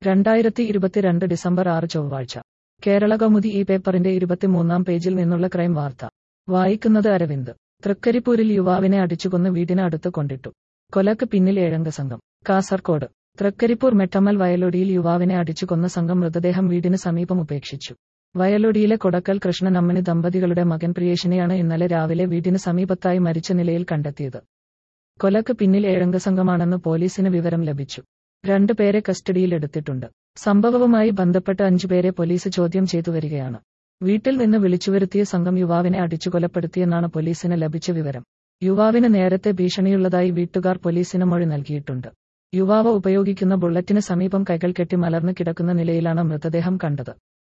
2022 December 6 ചൊവ്വാഴ്ച കേരളകൗമുദി ഈ പേപ്പറിന്റെ 23-ാം പേജിൽ നിന്നുള്ള ക്രൈം വാർത്ത. വായിക്കുന്നത് അരവിന്ദ്. തൃക്കരിപ്പൂരിൽ യുവാവിനെ അടിച്ചുകൊന്ന് വീടിന് അടുത്ത് കൊണ്ടിട്ടു. കൊലക്ക് പിന്നിൽ 7-അംഗ സംഘം. കാസർകോട്. തൃക്കരിപ്പൂർ മെട്ടമ്മൽ വയലൊടിയിൽ യുവാവിനെ അടിച്ചുകൊന്ന സംഘം മൃതദേഹം വീടിന് സമീപം ഉപേക്ഷിച്ചു. വയലൊടിയിലെ കൊടക്കൽ കൃഷ്ണൻ അമ്മണി ദമ്പതികളുടെ മകൻ പ്രിയേഷിനെയാണ് ഇന്നലെ രാവിലെ വീടിന് സമീപത്തായി മരിച്ച നിലയിൽ കണ്ടെത്തിയത്. കൊലക്ക് പിന്നിൽ 7-അംഗ സംഘമാണെന്ന് പോലീസിന് വിവരം ലഭിച്ചു. 2 പേരെ കസ്റ്റഡിയിലെടുത്തിട്ടുണ്ട്. സംഭവവുമായി ബന്ധപ്പെട്ട് 5 പേരെ പോലീസ് ചോദ്യം ചെയ്തു വരികയാണ്. വീട്ടിൽ നിന്ന് വിളിച്ചുവരുത്തിയ സംഘം യുവാവിനെ അടിച്ചു കൊലപ്പെടുത്തിയെന്നാണ് പോലീസിന് ലഭിച്ച വിവരം. യുവാവിന് നേരത്തെ ഭീഷണിയുള്ളതായി വീട്ടുകാർ പോലീസിന് മൊഴി നൽകിയിട്ടുണ്ട്. യുവാവ് ഉപയോഗിക്കുന്ന ബുള്ളറ്റിന് സമീപം കൈകൾ കെട്ടി മലർന്നു കിടക്കുന്ന നിലയിലാണ് മൃതദേഹം കണ്ടത്.